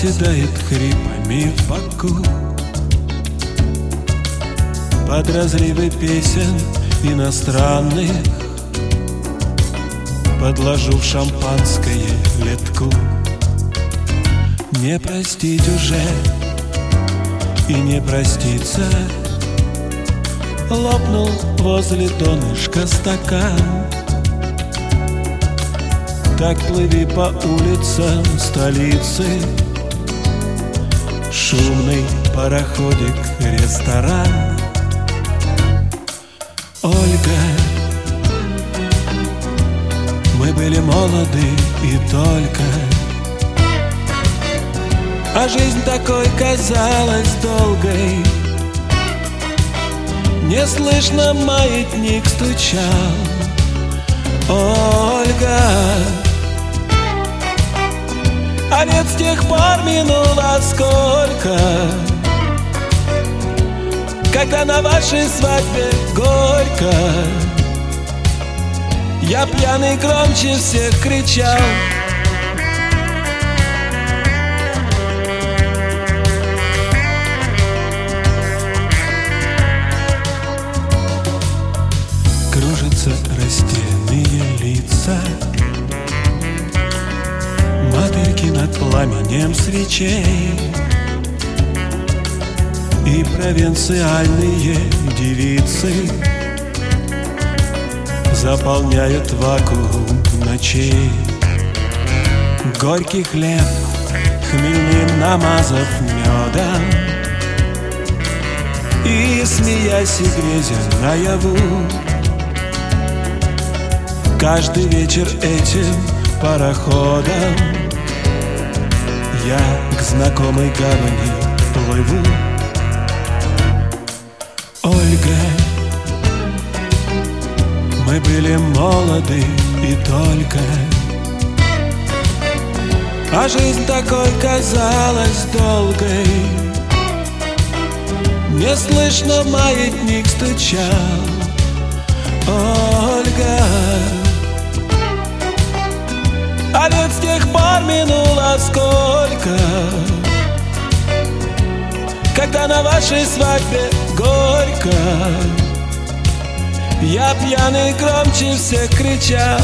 оседает хрипами в боку. Под разрывы песен иностранных подложу в шампанское ледку. Не простить уже и не проститься. Лопнул возле донышка стакан. Так плыви по улицам столицы. Шумный пароходик, ресторан. Ольга, мы были молоды и только, а жизнь такой казалась долгой. Неслышно маятник стучал. Ольга, а ведь с тех пор минуло сколько, когда на вашей свадьбе горько я пьяный громче всех кричал. Кружатся растерянные лица, мотыльки над пламенем свечей, и провинциальные девицы заполняют вакуум ночей. Горький хлеб, хмельным намазав медом, и, смеясь и грезя наяву, каждый вечер этим пароходом я к знакомой гавани плыву. Ольга, мы были молоды и только, а жизнь такой казалась долгой. Неслышно маятник стучал. Ольга, а ведь с тех пор минуло сколько, когда на вашей свадьбе горько я пьяный громче всех кричал.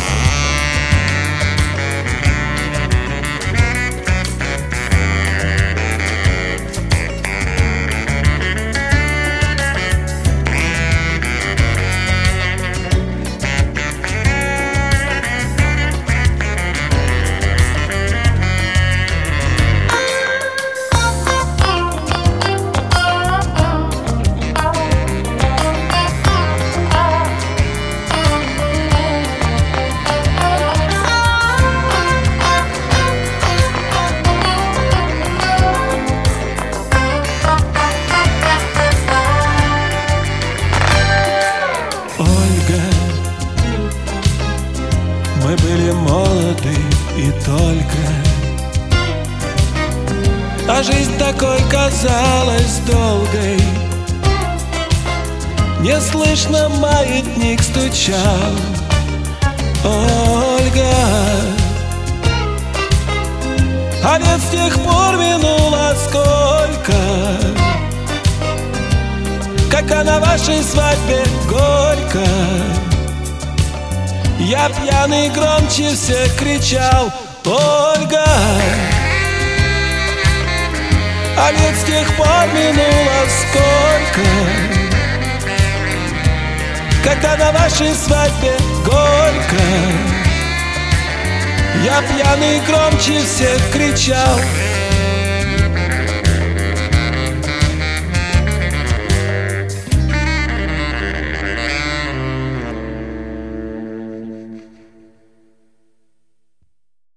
Мы были молоды и только, а жизнь такой казалась долгой. Неслышно маятник стучал. Ольга, а ведь с тех пор минуло сколько, когда на вашей свадьбе горько я пьяный громче всех кричал. Ольга, а ведь с тех пор минуло сколько, когда на вашей свадьбе горько я пьяный громче всех кричал.